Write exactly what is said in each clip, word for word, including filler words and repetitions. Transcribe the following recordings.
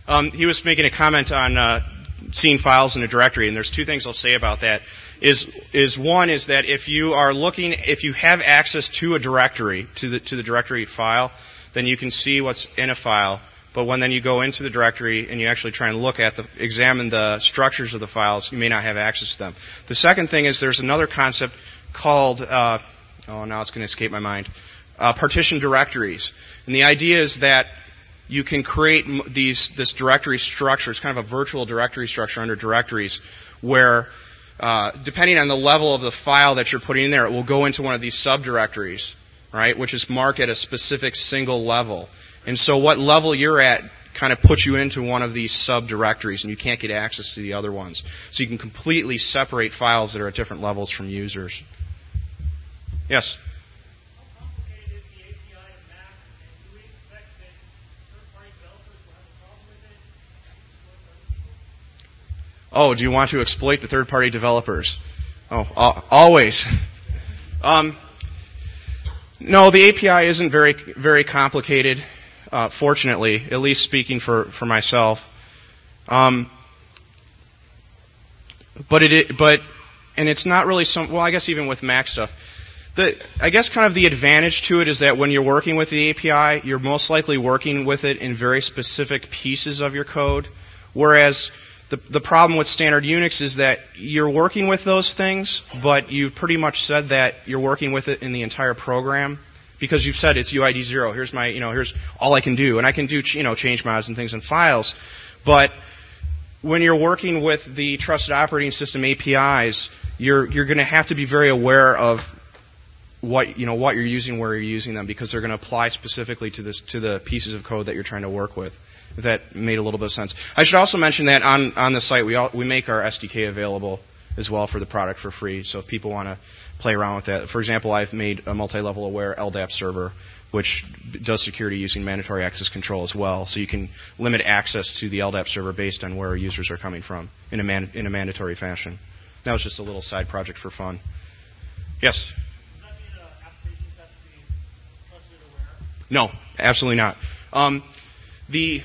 Um, he was making a comment on uh, seeing files in a directory, and there's two things I'll say about that. Is is one is that if you are looking, if you have access to a directory, to the to the directory file, then you can see what's in a file. But when then you go into the directory and you actually try and look at the, examine the structures of the files, you may not have access to them. The second thing is there's another concept called, uh, oh, now it's going to escape my mind, uh, partition directories. And the idea is that you can create these this directory structure. It's kind of a virtual directory structure under directories where, uh, depending on the level of the file that you're putting in there, it will go into one of these subdirectories, right, which is marked at a specific single level. And so what level you're at kind of puts you into one of these subdirectories, and you can't get access to the other ones. So you can completely separate files that are at different levels from users. Yes? How complicated is the A P I of Mac, and do we expect that third-party developers will have a problem with it? Oh, do you want to exploit the third-party developers? Oh, uh, always. Um, no, the A P I isn't very, very complicated. Uh, fortunately, at least speaking for, for myself. Um, but it, but, and it's not really some, well, I guess even with Mac stuff, the, I guess kind of the advantage to it is that when you're working with the A P I, you're most likely working with it in very specific pieces of your code, whereas the, the problem with standard Unix is that you're working with those things, but you pretty much said that you're working with it in the entire program. Because you've said it's U I D zero. Here's my, you know, here's all I can do, and I can do, you know, change mods and things in files. But when you're working with the trusted operating system A P Is, you're you're going to have to be very aware of what you know what you're using, where you're using them, because they're going to apply specifically to this to the pieces of code that you're trying to work with. If that made a little bit of sense. I should also mention that on on the site we all, we make our S D K available as well for the product for free. So if people want to play around with that. For example, I've made a multi-level aware L D A P server, which does security using mandatory access control as well. So you can limit access to the L D A P server based on where users are coming from in a, man, in a mandatory fashion. That was just a little side project for fun. Yes? Does that mean uh, applications have to be trusted aware? No, absolutely not. Um, the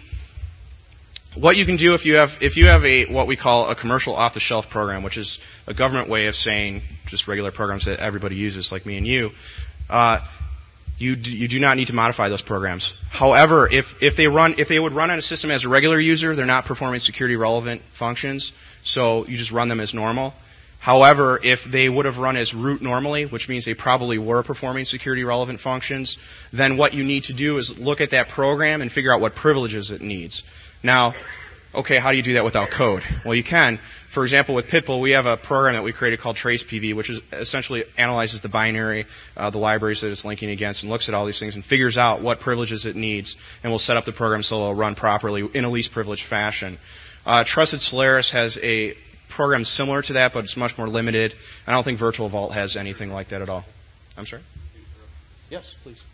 What you can do if you have if you have a what we call a commercial off-the-shelf program, which is a government way of saying just regular programs that everybody uses, like me and you, uh, you do, you do not need to modify those programs. However, if if they run if they would run on a system as a regular user, they're not performing security relevant functions, so you just run them as normal. However, if they would have run as root normally, which means they probably were performing security relevant functions, then what you need to do is look at that program and figure out what privileges it needs. Now, okay, how do you do that without code? Well, you can. For example, with Pitbull, we have a program that we created called TracePV, which is essentially analyzes the binary, uh, the libraries that it's linking against, and looks at all these things and figures out what privileges it needs, and will set up the program so it'll run properly in a least privileged fashion. Uh, Trusted Solaris has a program similar to that, but it's much more limited. I don't think Virtual Vault has anything like that at all. I'm sorry? Yes, please.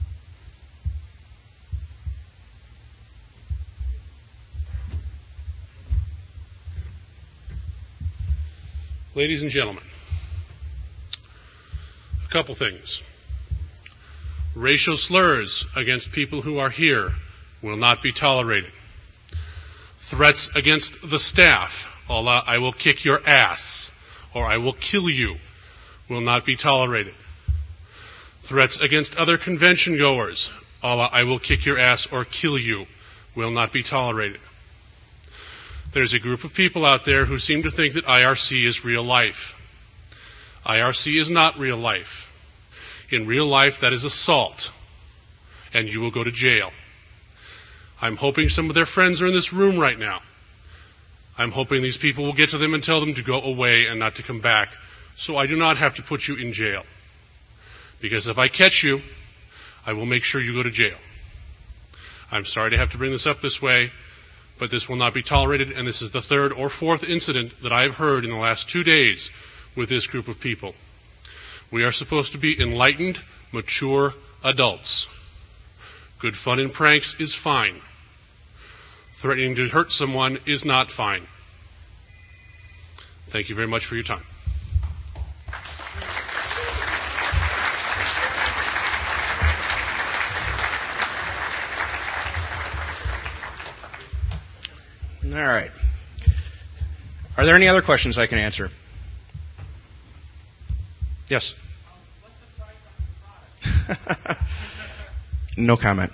Ladies and gentlemen, a couple things. Racial slurs against people who are here will not be tolerated. Threats against the staff, a la I will kick your ass or I will kill you, will not be tolerated. Threats against other convention goers, a la I will kick your ass or kill you, will not be tolerated. There's a group of people out there who seem to think that I R C is real life. I R C is not real life. In real life, that is assault, and you will go to jail. I'm hoping some of their friends are in this room right now. I'm hoping these people will get to them and tell them to go away and not to come back, so I do not have to put you in jail. Because if I catch you, I will make sure you go to jail. I'm sorry to have to bring this up this way, but this will not be tolerated, and this is the third or fourth incident that I have heard in the last two days with this group of people. We are supposed to be enlightened, mature adults. Good fun and pranks is fine. Threatening to hurt someone is not fine. Thank you very much for your time. All right. Are there any other questions I can answer? Yes? No comment.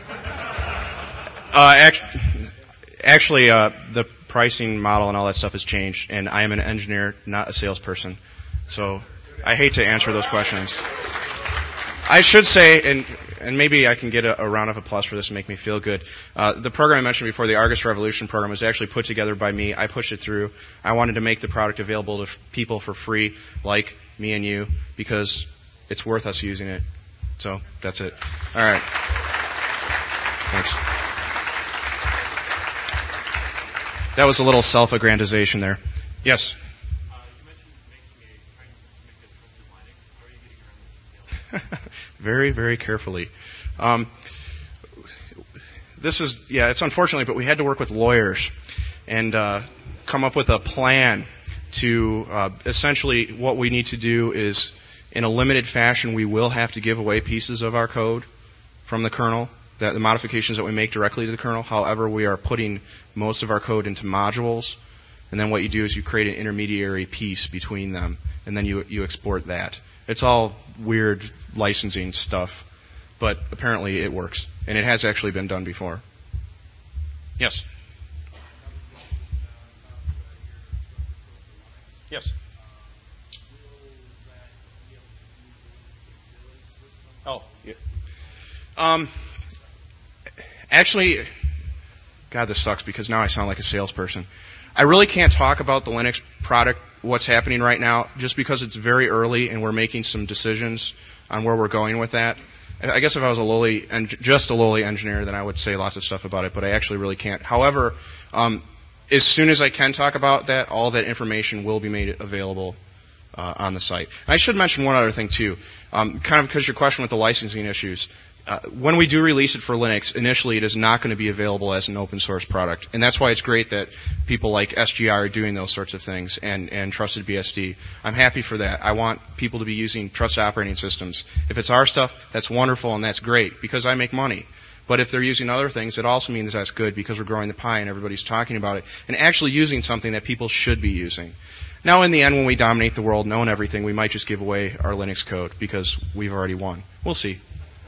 Uh, act- actually, uh, the pricing model and all that stuff has changed, and I am an engineer, not a salesperson. So I hate to answer those questions. I should say, and and maybe I can get a, a round of applause for this and make me feel good. Uh, the program I mentioned before, the Argus Revolution program, was actually put together by me. I pushed it through. I wanted to make the product available to f- people for free, like me and you, because it's worth us using it. So that's it. All right. Thanks. That was a little self-aggrandization there. Yes? Uh, you mentioned making a, trying to make a trusted Linux. How are you getting around the details? Very, very carefully. Um, this is, yeah, it's unfortunately, but we had to work with lawyers and uh, come up with a plan to uh, essentially what we need to do is, in a limited fashion, we will have to give away pieces of our code from the kernel, that the modifications that we make directly to the kernel. However, we are putting most of our code into modules, and then what you do is you create an intermediary piece between them, and then you you export that. It's all weird licensing stuff, but apparently it works, and it has actually been done before. Yes? Yes? Oh, yeah. Um, actually, God, this sucks because now I sound like a salesperson. I really can't talk about the Linux product, what's happening right now, just because it's very early and we're making some decisions on where we're going with that. I guess if I was a lowly, just a lowly engineer, then I would say lots of stuff about it, but I actually really can't. However, um, as soon as I can talk about that, all that information will be made available uh, on the site. And I should mention one other thing, too, um, kind of because your question with the licensing issues. Uh, when we do release it for Linux, initially it is not going to be available as an open source product. And that's why it's great that people like S G I are doing those sorts of things and, and Trusted B S D. I'm happy for that. I want people to be using trusted operating systems. If it's our stuff, that's wonderful and that's great because I make money. But if they're using other things, it also means that's good because we're growing the pie and everybody's talking about it and actually using something that people should be using. Now, in the end, when we dominate the world, knowing everything, we might just give away our Linux code because we've already won. We'll see.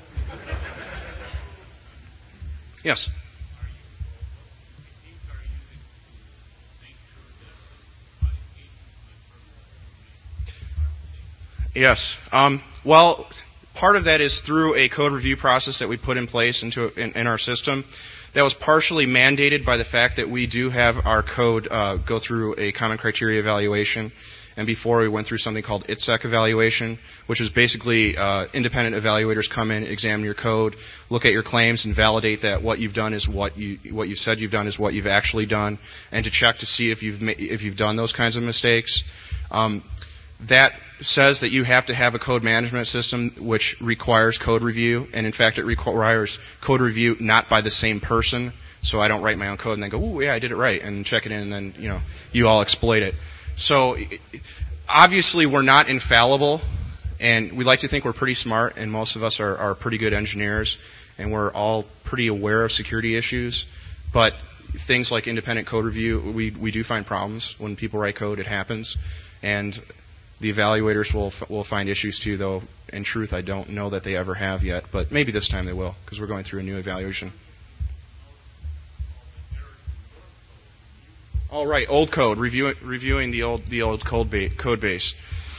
Yes? Yes. Um, well, part of that is through a code review process that we put in place into in, in our system. That was partially mandated by the fact that we do have our code uh, go through a common criteria evaluation. And before we went through something called I T S E C evaluation, which is basically uh, independent evaluators come in, examine your code, look at your claims, and validate that what you've done is what you what you said you've done is what you've actually done, and to check to see if you've ma- if you've done those kinds of mistakes. Um, that says that you have to have a code management system which requires code review, and in fact it requires code review not by the same person. So I don't write my own code and then go, "Ooh, yeah, I did it right," and check it in, and then you know you all exploit it. So obviously we're not infallible, and we like to think we're pretty smart, and most of us are, are pretty good engineers, and we're all pretty aware of security issues. But things like independent code review, we, we do find problems. When people write code, it happens. And the evaluators will will find issues too, though in truth I don't know that they ever have yet, but maybe this time they will, because we're going through a new evaluation. Oh, right, old code, review, reviewing the old the old code, ba- code base.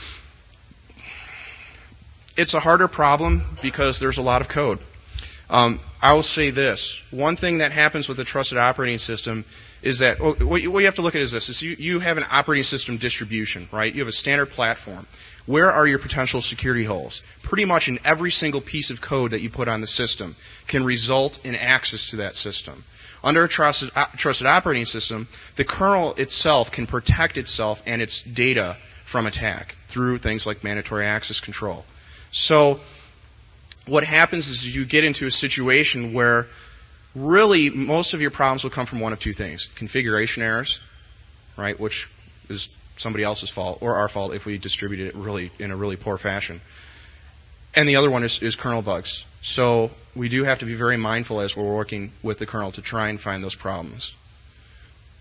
It's a harder problem because there's a lot of code. Um, I will say this. One thing that happens with a trusted operating system is that well, what, you, what you have to look at is this. Is you, you have an operating system distribution, right? You have a standard platform. Where are your potential security holes? Pretty much in every single piece of code that you put on the system can result in access to that system. Under a trusted, uh, trusted operating system, the kernel itself can protect itself and its data from attack through things like mandatory access control. So what happens is you get into a situation where really most of your problems will come from one of two things. Configuration errors, right, which is somebody else's fault or our fault if we distribute it really in a really poor fashion. And the other one is, is kernel bugs. So we do have to be very mindful as we're working with the kernel to try and find those problems.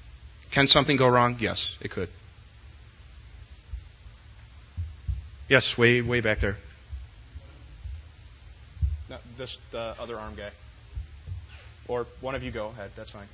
Can something go wrong? Yes, it could. Yes, way way back there. No, this the other arm guy. Or one of you go ahead. That's fine.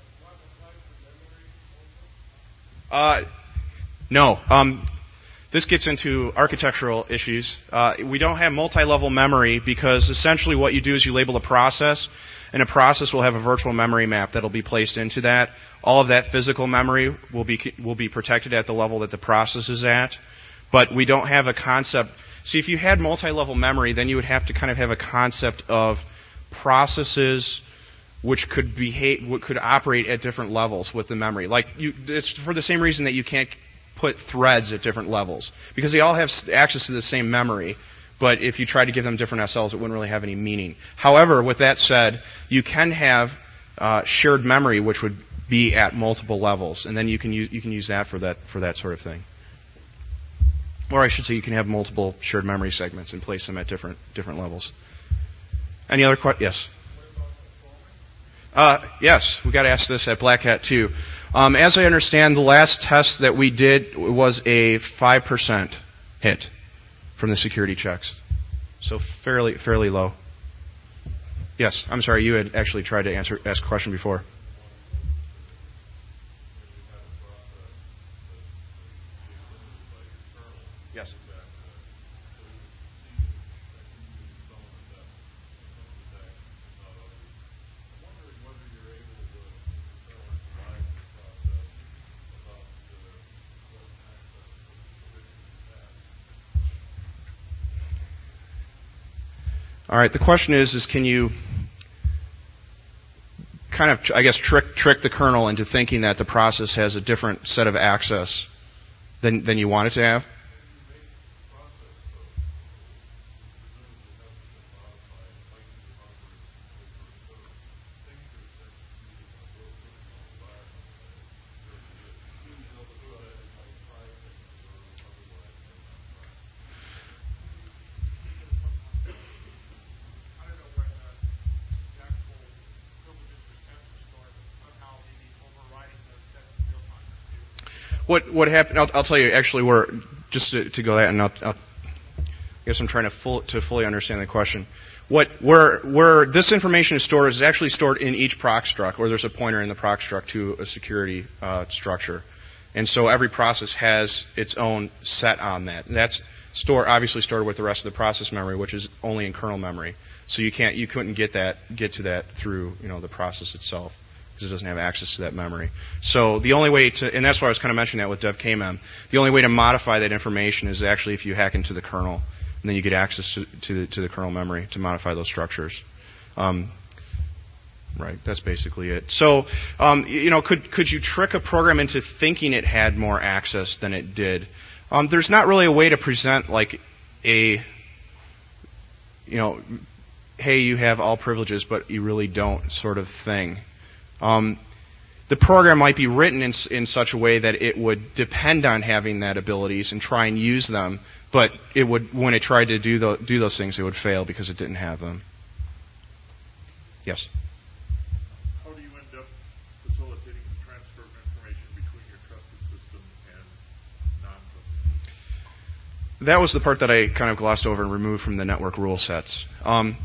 Uh, no. Um, this gets into architectural issues. Uh, we don't have multi-level memory because essentially what you do is you label a process, and a process will have a virtual memory map that'll be placed into that. All of that physical memory will be will be protected at the level that the process is at, but we don't have a concept. See, if you had multi-level memory, then you would have to kind of have a concept of processes which could behave, what could operate at different levels with the memory. Like you, it's for the same reason that you can't put threads at different levels because they all have access to the same memory. But if you try to give them different S Ls, it wouldn't really have any meaning. However, with that said, you can have uh, shared memory, which would be at multiple levels, and then you can use you can use that for that for that sort of thing. Or I should say, you can have multiple shared memory segments and place them at different different levels. Any other questions? Yes. Uh, yes, we got to ask this at Black Hat too. Um, as I understand, the last test that we did was a five percent hit from the security checks, so fairly fairly low. Yes, I'm sorry, you had actually tried to answer ask a question before. Yes. All right. The question is: is can you kind of, I guess, trick trick the kernel into thinking that the process has a different set of access than than you want it to have? What what happened? I'll, I'll tell you. Actually, we're just to, to go that, and I'll, I'll, I guess I'm trying to full, to fully understand the question. What where where this information is stored is actually stored in each proc struct, or there's a pointer in the proc struct to a security uh, structure, and so every process has its own set on that. And that's stored obviously stored with the rest of the process memory, which is only in kernel memory. So you can't you couldn't get that get to that through you know the process itself, because it doesn't have access to that memory. So the only way to, and that's why I was kind of mentioning that with DevKmem, the only way to modify that information is actually if you hack into the kernel, and then you get access to, to, the, to the kernel memory to modify those structures. Um, right, that's basically it. So, um, you know, could could you trick a program into thinking it had more access than it did? Um, there's not really a way to present like a, you know, hey, you have all privileges, but you really don't sort of thing. Um, the program might be written in, in such a way that it would depend on having that abilities and try and use them, but it would, when it tried to do, the, do those things, it would fail because it didn't have them. Yes? How do you end up facilitating the transfer of information between your trusted system and non-trusted system? That was the part that I kind of glossed over and removed from the network rule sets. Um,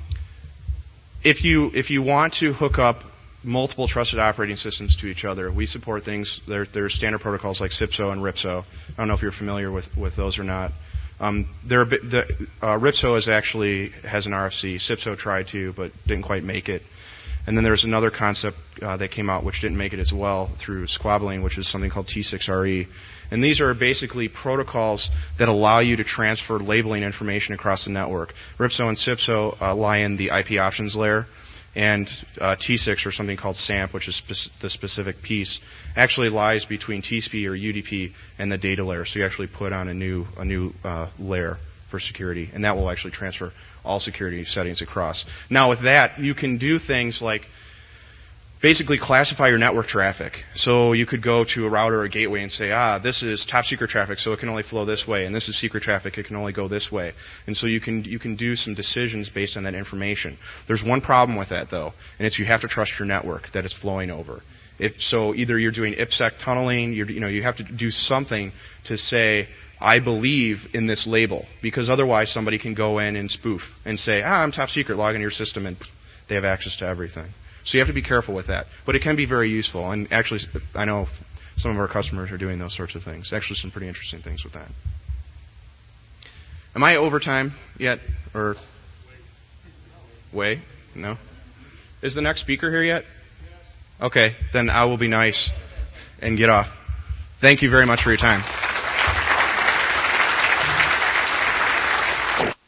if you if you want to hook up multiple trusted operating systems to each other, we support things. There, there are standard protocols like C I P S O and R I P S O. I don't know if you're familiar with, with those or not. Um, they're a bit, the, uh, R I P S O is actually has an R F C. C I P S O tried to, but didn't quite make it. And then there's another concept uh, that came out which didn't make it as well through squabbling, which is something called T six R E. And these are basically protocols that allow you to transfer labeling information across the network. R I P S O and C I P S O uh, lie in the I P options layer. And uh, T six, or something called S A M P, which is spe- the specific piece, actually lies between T S P or U D P and the data layer. So you actually put on a new a new uh, layer for security, and that will actually transfer all security settings across. Now with that, you can do things like basically classify your network traffic. So you could go to a router or a gateway and say, ah, this is top secret traffic, so it can only flow this way, and this is secret traffic, it can only go this way. And so you can you can do some decisions based on that information. There's one problem with that, though, and it's you have to trust your network that it's flowing over. If so, either you're doing IPsec tunneling, you're, you know, you have to do something to say, I believe in this label, because otherwise somebody can go in and spoof and say, ah, I'm top secret, log into your system, and they have access to everything. So you have to be careful with that. But it can be very useful, and actually, I know some of our customers are doing those sorts of things. Actually, some pretty interesting things with that. Am I over time yet? Or way? No? Is the next speaker here yet? Okay, then I will be nice and get off. Thank you very much for your time.